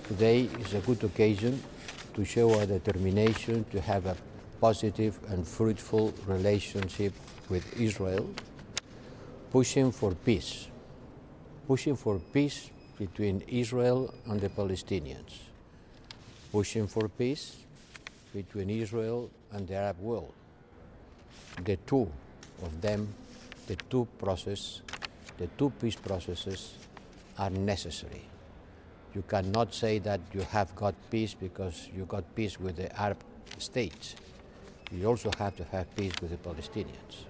Today is a good occasion to show our determination to have a positive and fruitful relationship with Israel, pushing for peace between Israel and the Palestinians, pushing for peace between Israel and the Arab world. The two of them, the two peace processes are necessary. You cannot say that you have got peace because you got peace with the Arab states. You also have to have peace with the Palestinians.